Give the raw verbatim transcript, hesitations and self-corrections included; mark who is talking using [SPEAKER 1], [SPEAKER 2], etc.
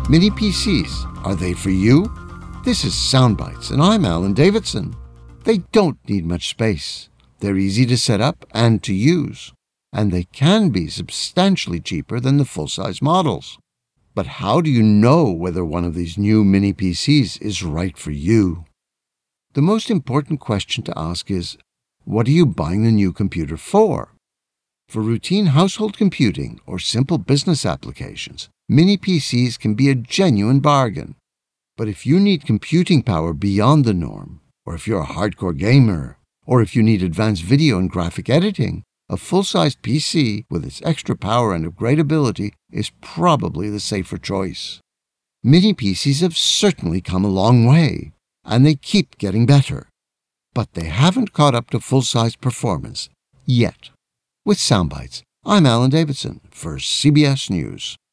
[SPEAKER 1] Mini P Cs, are they for you? This is Soundbites, and I'm Alan Davidson. They don't need much space. They're easy to set up and to use, and they can be substantially cheaper than the full-size models. But how do you know whether one of these new mini P Cs is right for you? The most important question to ask is, what are you buying the new computer for? For routine household computing or simple business applications, mini P Cs can be a genuine bargain. But if you need computing power beyond the norm, or if you're a hardcore gamer, or if you need advanced video and graphic editing, a full-sized P C with its extra power and upgradability is probably the safer choice. Mini P Cs have certainly come a long way, and they keep getting better. But they haven't caught up to full-size performance yet. With Soundbites, I'm Alan Davidson for C B S News.